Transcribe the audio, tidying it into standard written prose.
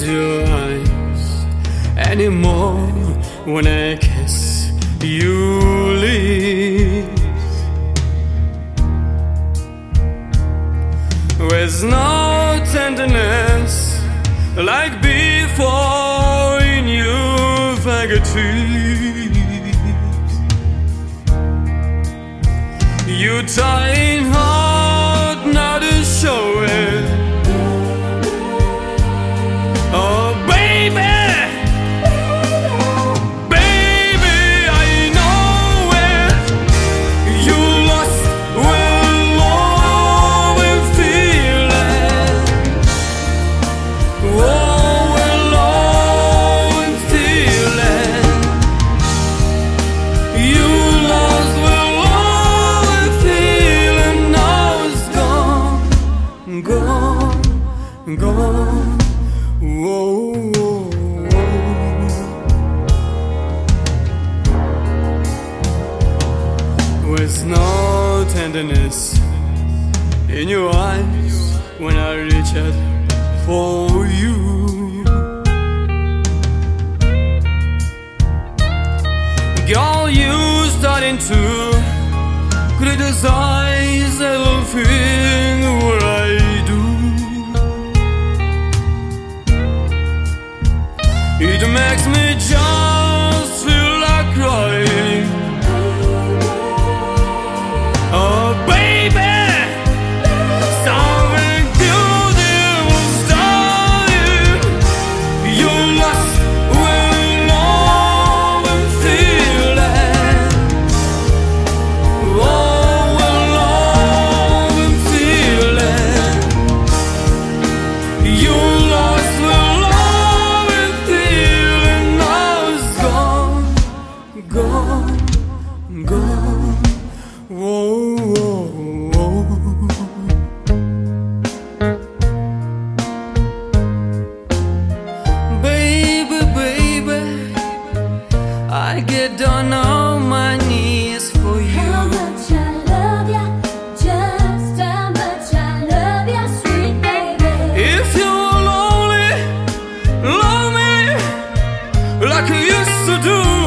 close your eyes anymore when I kiss you lips. With no tenderness like before in your fingertips. You trying hard not to show it. Oh baby, baby, I know it. You lost with love and feeling. Oh, with love and feeling. You lost with love and feeling. Now it's gone, gone, gone. Whoa, whoa, whoa. With no tenderness in your eyes when I reach out for you. Girl, you starting to criticize everything what I do. It makes me just feel like crying. Oh baby, something beautiful starting. You lost with love and feeling. Oh, with love and feeling. You lost with love and feeling. Now it's gone, gone, gone. Whoa, whoa, whoa. Baby, baby, I get down on my knees for you. How much I love ya, just how much I love ya, sweet baby. If you're lonely, love me like you used to do.